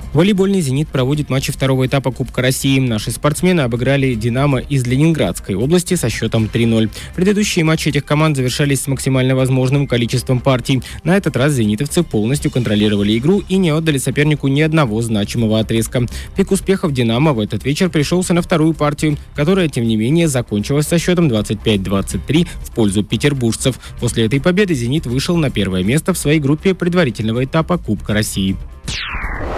Волейбольный «Зенит» проводит матчи второго этапа Кубка России. Наши спортсмены обыграли «Динамо» из Ленинградской области со счетом 3-0. Предыдущие матчи этих команд завершались с максимально возможным количеством партий. На этот раз зенитовцы полностью контролировали игру и не отдали сопернику ни одного значимого отрезка. Пик успехов «Динамо» в этот вечер пришелся на вторую партию, которая, тем не менее, закончилась со счетом 25-23 в пользу петербуржцев. После этой победы «Зенит» вышел на первое место в своей группе предварительного этапа Кубка России.